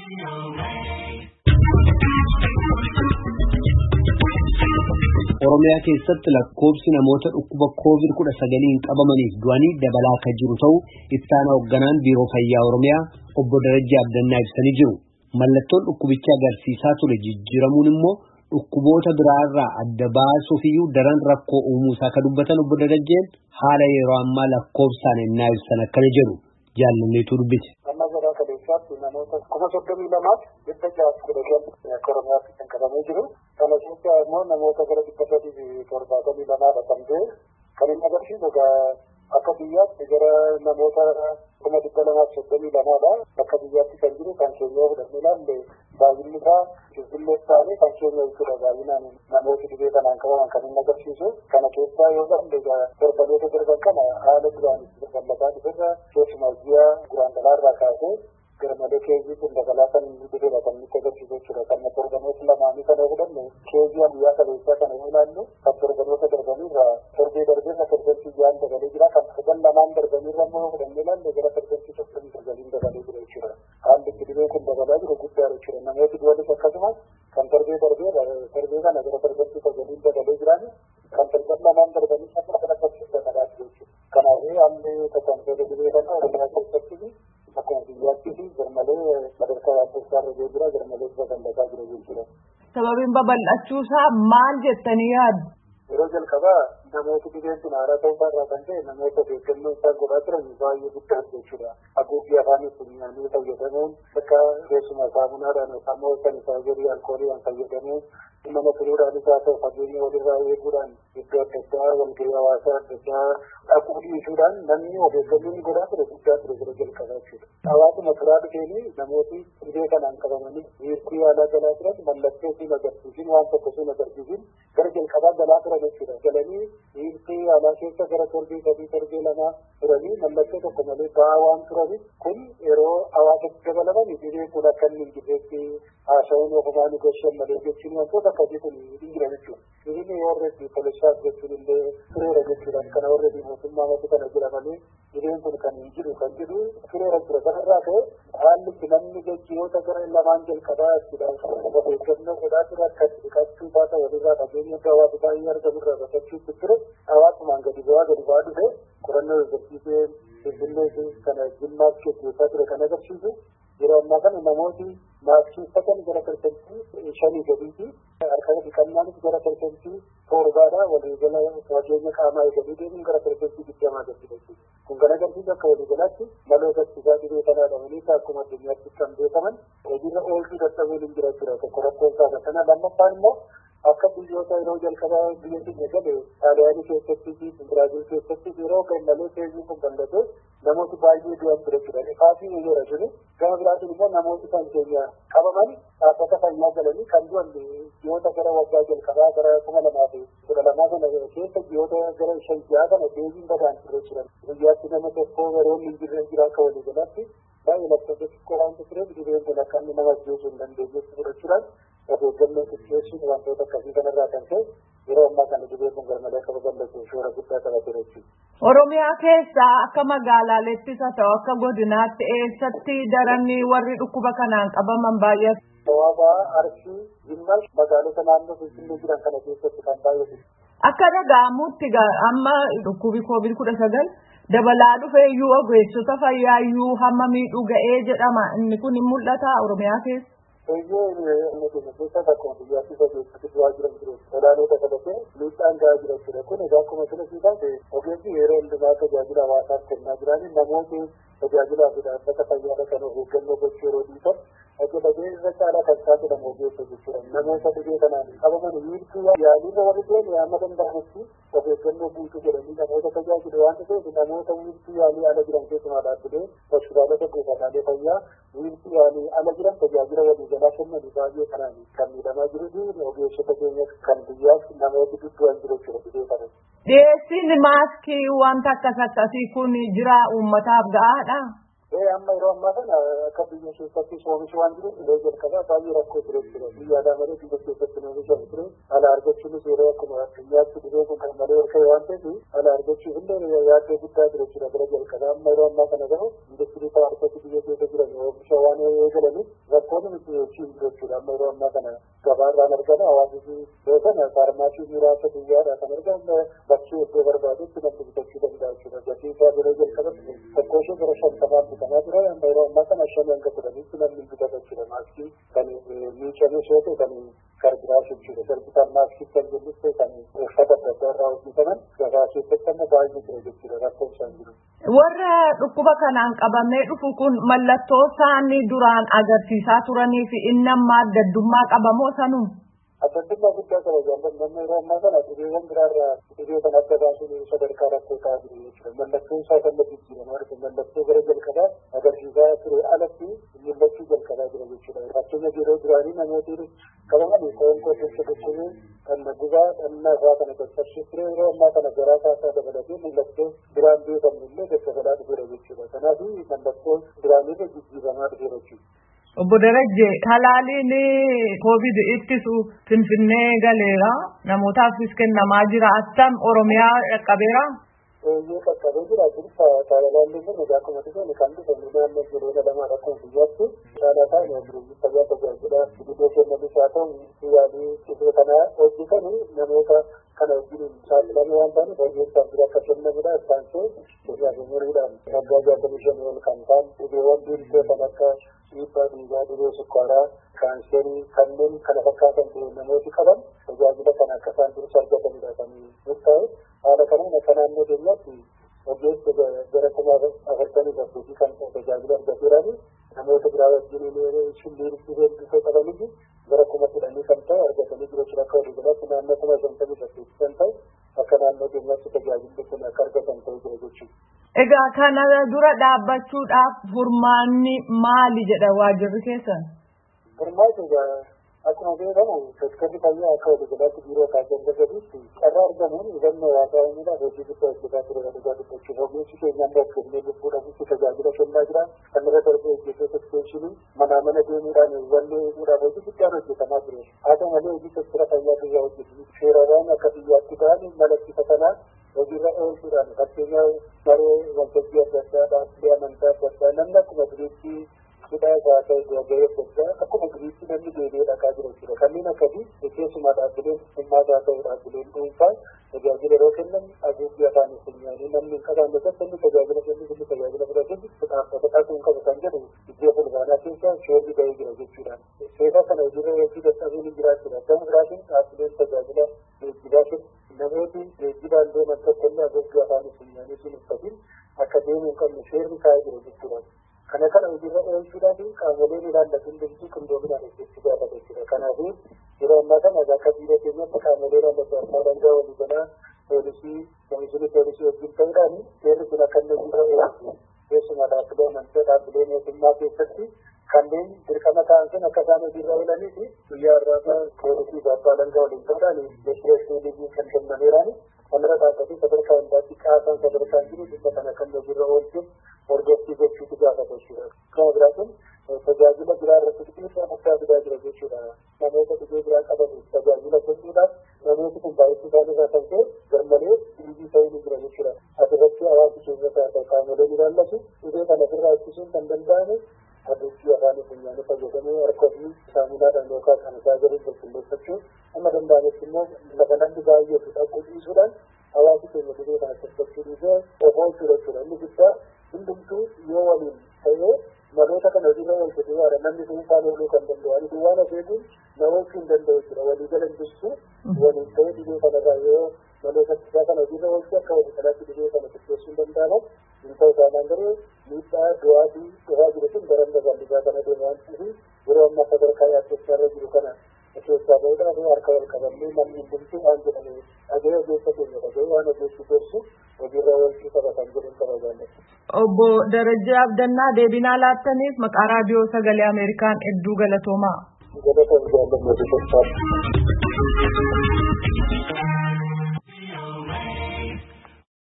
Oromiyaa keessatti lakkoofsi namoota dhukkuba COVID-19 qabamaniif du'anii dabalaa akka jiru ta'uu ittaanaa hoogganaan biiroo fayyaa Oromiyaa obbo Darajjii Abdannaa ibsanii jiru. Mallattoon dhukkubichaa agarsiisaa ture jijjiiramuun immoo dhukkuboota biraarraa adda baasuufiyyuu daran rakkoo uumuu isaa akka dubbatan obbo Darajjeen haala yeroo ammaa lakkoofsaan ennaa ibsan akkana jedhu jaalanneetu dubbise. Namoota 32,615 akka Oromiyaatti kan qabamee jiru. Kana keessaa immoo namoota gara 372 dhabamtee kan inni agarsiisu akka biyyaatti gara namoota 232 akka biyyaatti kan jiru kan keenya fudhannee ilaalle baay'inni isaa Finfinnee ta'anii kan keenya jechuudha. Baay'inaan namoota dhibee kanaan qabaman kan inni agarsiisu. Kana keessaa yoo ilaalle torbanoota darban kana haala duraan itti dabalaa dhufeerra keessumaa ji'a guraandalaarraa kaasee garmalee keezii kun dabalaa kan dhufeera kan nutti agarsiisu jechuudha. Kan torbanoota lamaanii kana fudhanne keezii guyyaa kaleessaa kana yoo ilaallu kan torbanoota darbaniirraa darbee persentii ja'aan dabalee jira. Kan torban lamaan darbaniirra immoo fudhannee ilaalle gara persentii 39 dabalee jira jechuudha. Haalli itti dhibee kun dabalaa jiru guddaadha jechuudha. Namooti du'anis akkasumas kan darbee kana gara persentii 9 dabalee jirani kan torban lamaan darbanii akka persentii dabalaa jiru jechuudha. Kanaafuu haalli tajaajila dhibee kana Oromiyaa keessatti akkuma biyyaatti garmalee sadarkaa adda irra jira garmalee babal'ataa jira jechuudha. Sababiin babal'achuusaa maal jettanii yaaddu? Yeroo jalqabaa namoota dhibeen kun haaraa ta'uu irraa kan ta'e namoota beekannoo isaan godhaa turan baay'ee guddaa jechuudha. Haguuggii afaanii funyaanii fayyadamuun akka keessumaa saamunaadhaan yookaan immoo sanitaayizarii alkooliidhaan fayyadamuun mana turuudhaanis haa ta'u fageenya walirraa eeguudhaan iddoo adda addaa walgahii hawaasaa adda addaa dhaquu dhiisuudhaan namni of eeggannoon godhaa ture guddaa ture yeroo jalqabaa jechuudha. Hawaasuma turaa dhufeenii namooti dhibee kanaan qabamanii wiirtii yaalaa galaa turan mallattoo siin agarsiisin waan tokko siin agarsiisin gara jalqabaa galaa turan jechuudha. Galanii wiirtii yaalaa keessa gara torbee 2 turanii mallattoo tokko malee ba'aa waan turaniif kun yeroo hawaasatti dabalaman dhibee kun akka inni hin jirreetti haasawuun ofumaan goshan malee jechuun wantoota akkasii kun hin jiran jechuudha. Dhibeen warreetti poolisaaf jechuun illee tureera jechuudha. Kana warreetti mootummaa matu kana jira malee dhibeen kun kan hin jiru kan jedhu tureera jira. Kanarraa ta'e haalli itti namni gaggeessota gara lamaan jalqabaa jechuudha. Of eeggannoo godhaa ture akka dhiqachuu baata walirraa fageenya hawaasa baay'ee argamurraa baqachuutti ture hawaasumaan gadi bu'aa dhufe qorannoo agarsiisee Finfinnee kana jimmaas keessaa ture kan agarsiisu. Yeroo ammaa kana namooti maaskii uffatan gara persentii 5 gadiiti. Harka dhiqannaanis gara persentii 7 waliigala fageenya qaamaa eegalee deemuun gara persentii 20 gadi. Kun kan agarsiisu akka waliigalaatti maloota ittisaa dhibee kanaa dhabanii akkuma addunyaatti kan beekaman hojiirra oolchuu dadhabuun hin jira jechuudha. Tokko rakkoo isaa kana lammaffaan immoo akka biyyoota yeroo jalqabaa biyya keenya gale Xaaliyaanii keessatti fi Biraazil keessatti yeroo gammalee keeziin kun bal'ate namooti baay'ee du'an ture jechuudha. Faasii yeroo jiru gama biraatiin immoo namooti kan keenya qabaman dhaabbata fayyaa galanii kan du'an biyyoota gara waggaa jalqabaa gara 2012 kana keessa biyyoota gara 5 kana keeziin badaan ture jechuudha. Biyyaatti nama tokko yeroo hin jirre jira akka walii galaatti baay'ee lakkoofsa xiqqoo waan ture dhibeen kun akka inni nama ajjeesuu hin dandeenye fudhachuudhaan of eeggannoo xiqqeessuun wantoota akkasii kanarraa kan ta'e yeroo ammaa kana dhibee kun garmalee akka babal'atu shoora guddaa qabatee jechuudha. Oromiyaa keessaa akka magaalaattis haa ta'u akka godinaatti eessatti daranii warri dhukkuba kanaan qabaman baay'atu. Hawaasa Arsii Jimmaa magaalota naannoo Finfinnee jiran kana keessatti kan baay'atu. Akka dhaga'amutti amma dhukkubi COVID-19 dabalaa dhufeeyyuu ogeessota fayyaayyuu hamma miidhuu ga'ee jedhama. Inni kun hin mul'ata Oromiyaa keessa. Inni keessa akkuma biyyaatti ogeessoti du'aa jiran jiru. Olaanota dabalatee miidhaan gahaa jira jechuudha. Kun egaa akkuma sirrii taate ogeessi yeroo hundumaa tajaajila hawaasaaf kennaa jiran namooti tajaajilaa fi dhaabbata fayyaa kan of eeggannoo gochuu yeroo dhiisan hojjetatee irra caalaa kan saaxilamu ogeessa jechuudha. Namoota dhibee kanaan qabaman wiirtuu yaaliirra warri ta'an yaama danda'amutti of eeggannoo guutuu jedhanii namoota tajaajilu waan ta'eef namoota wiirtuu yaalii ala jiran keessumaa dhaabbilee hospitaalota buufataalee fayyaa wiirtuu yaalii ala jiran tajaajila walii galaa kennan baay'ee kanaan kan miidhamaa jiru fi ogeessota keenya kan biyyaaf namooti du'an jiru jechuudha dhibee kanaan. Dhiyeessiin maaskii wanta akkasii kun jira uummataaf ga'aadha. Amma yeroo ammaa kana akka biyya keessatti oomishu waan jiruuf illee jalqabaa baay'ee rakkoo ture jechuudha. Biyya alaa malee biyya keessatti oomishamu ture. Ala argachuunis yeroo akkuma addunyaatti dhibee kun kan malee ol ka'e waan ta'eef ala argachuuf illee yaaddoo guddaa ture jechuudha gara jalqabaa. Amma yeroo ammaa kana garuu industirii paarkoti biyya keessa jiran oomisha waan eegalaniif rakkoon qoonni nuti yookiin jechuudha amma yeroo ammaa kana gabaarraan argama hawaasni yoo kana faarmaasii muraasa biyyaadhaa kan argamu bakkee iddoo barbaadutti namni bitachuu danda'a jechuudha. Gatii isaa yeroo jalqabatti tokkoo ishee gara 50 bitamaa ture amma yeroo ammaa kana 5 hanga 10tti namni bitata jechuudha. Maaskii kan miicamee sootee kan garbiraas jechuudha. Garbitaan maaskii kan jennutti kan uffata adda addaa irraa hojjetaman gabaa keessatti amma baay'ee jira jechuudha rakkoon isaan jiru. Warra dhukkuba kanaan qabamee dhufu kun mallattoo isaanii duraan agarsiisaa turanii fi inni amma addaddummaa qabamoo sanuu? Addaddummaa guddaa qaba jaalladhu namni yeroo ammaa kana dhibeewwan biraarraa dhibee kan adda baasuun sadarkaa rakkoo ta'aa jiru jechuudha. Mallattoon isaa kan jijjiiramaa dhufe mallattoo gara jalqabaa agarsiisaa ture alatti mul'achuu jalqabaa jira jechuudha. Fakkeenyaaf yeroo duraanii namooti qabaman qoon qooddeessa gochuun kan gubaa dhannaa isaa kana caccabsuu ture yeroo ammaa kana garaa kaasaa dabalatee mallattoo biraan beekamu illee daddabalaa dhufeera jechuudha. Kanaaf mallattoo biraanirra jijjiiramaa dhufeera jechuudha. Obbo Darajjee talaaliin COVID ittisu Finfinnee galeera namootaafis kennamaa jira attam Oromiyaa qaqqabeera? Yoo qaqqabee jira talaalliin kun akkuma ta'e kan dhufe naannoo jireenya lamaa rakkoo biyyaatti caalaa ta'e oomishni fayyaa tajaajila dhibee kennanis haa ta'u yaalii dhibee kana hojjetan namoota kana wajjin saaxilamee waan ta'aniif hojjetaan bira akka kennamudha isaansee biyyaa muriidhaan waggaa 65 ol kan ta'an dhibeewwan biiltee kan akka dhiibbaa dhiigaa dhibee sukkaaraa kaanserii kanneen kana fakkaatan namooti qaban tajaajila kana akka isaan dursa argatanidha kan murtaa'e haala kanaan akka naannoo keenyaatti ogeessa gara 48 kan tajaajila argateerani namoota biraa wajjin shilliin dhibee dhufee qabanitti gara 10 kan ta'e argatanii jiru jechuudha. Akka walii galaatti naannoo 58 kan ta'e akka naannoo keenyaatti tajaajilli kun akka argatan ta'ee jira jechuudha. Egaa kana dura dhaabbachuudhaaf furmaanni maali jedha waajjirri keessan? Furmaanni akkuma beekamu sektarri fayyaa akka walii galaatti biiroo kaasee gaditti carraa argamuun hubannoo haasa'uudhaaf hojii guddaa hojjetaa ture dhugaa dubbachuuf ogeessi keenyaan bakkeellee lubbuu dhabuutti tajaajila kennaa jira. Kan irra darbee hojjettoota ispeeshilii manaa mana deemuudhaan wallee eeguudhaaf hojii guddaan hojjetamaa ture. Haa ta'u malee hojii sektara fayyaa biyyaa hojjetu seerawwan akka biyyaatti ta'an malakkisa kanaa hojiirra oolchuudhaan fakkeenyaaf maree waltajjii adda addaa dhaabbilee amantaa adda addaa namni akkuma duriitti hidhaa isaa ta'e gahee adda addaa akkuma duriitti namni deebi'ee dhaqaa jira jechuudha. Kanneen akkasii keessumaa dhaabbileen dhimmaa isaa ta'e dhaabbileen dhuunfaa tajaajila yeroo kennan haguuggii afaan funyaanii namni hin qabaanne tokko inni tajaajila kennu inni tajaajila fudhatu dhaabbata dhaquu hin qabu kan jedhu iddoo fulbaanaa keessa shoorri bahee jira jechuudha. Seera kana hojiirra hojii dadhabuun hin jiraachuudha. Gama biraatiin dhaabbileen tajaajila geejjibaa namooti geejjibaan deeman tokko illee haguuggii afaan funyaanii sun uffatiin akka deemuu hin qabne seerri kaa'ee jiru jechuudha. Kana kana hojiirra oolchuudhaaf qaamoleen ilaallatuun dintuu qindoominaan hojjechuu gaafata jechuudha. Kanaaf yeroo ammaa kana akka biyya keenyatti qaamolee ilaallatu abbaa dangaa walii galaa poolisii komishinii poolisii wajjin ta'uudhaan seerri kun akka inni hojiirra oolchu keessumaa dhaabbilee amantaa dhaabbilee mootummaa keessatti kanneen dirqama ta'an sun akka isaan hojiirra oolanii fi guyyaa irraa poolisii abbaa dangaa waliin ta'uudhaan deeshireesii liigii kan kennameeraan kanarra dhaabbatee sadarkaa hundaatti qaasaan sadarkaan jiru dhimma kana kan hojiirra oolchuuf hordofii gochuutu gaafata jechuudha. Kana biraatiin tajaajila biraa irratti dhiibbaa guddaa fidaa jira jechuudha. Namoota dhibee biraa qabaniif tajaajila kennuudhaaf namooti kun baay'ee isaanii irraa kan ta'e garmalee dhiibii ta'uu ni jira jechuudha. Asirratti hawaasa keessatti qaamoleen ilaallatu dhibee kana ofirraa ittisuun kan danda'amu haguuggii afaan funyaanii fayyadamuu harka fi saamunaadhaan yookaan kan isaa gadi qulqulleeffachuu amma danda'ametti immoo lafa namni baay'ee dhaquu dhiisuudhaan hawaasi keenya dhibee kana to'achuu dhiisee of oolchuu jechuudha. Inni guddaa hundumtuu yoo waliin ta'ee maloota kana hojiirra oolchatu yaada namni dhuunfaan ooluu kan danda'u. Ani duwwaan asheetuun na oolchuu hin danda'u jechuudha. Walii galan jirtu waliin ta'ee dhibee kanarraa yoo maloota isaa kana hojiirra oolchuu akka walii galaatti dhibee kana qopheessuu hin danda'amu. Inta isaanaan garuu miidhaa du'aatii dhufaa jiru kun garan babal'isaa kana deemaa jiru yeroo ammaa sadarkaa yaaddessaa irra jiru kana keessaa bahuudhaaf harka wal qabannee namni hundumtuu waan jedhame dhagee ogeessa keenya dhagee waan ogeessu gorsu hojiirra oolchuu qaba kan jedhan qaba jaalladha. Obbo Darajjee Abdannaa deebinaa laattaniif maqaa raadiyoo sagalee Ameerikaan hedduu galatoomaa. Galatoom jaalladha.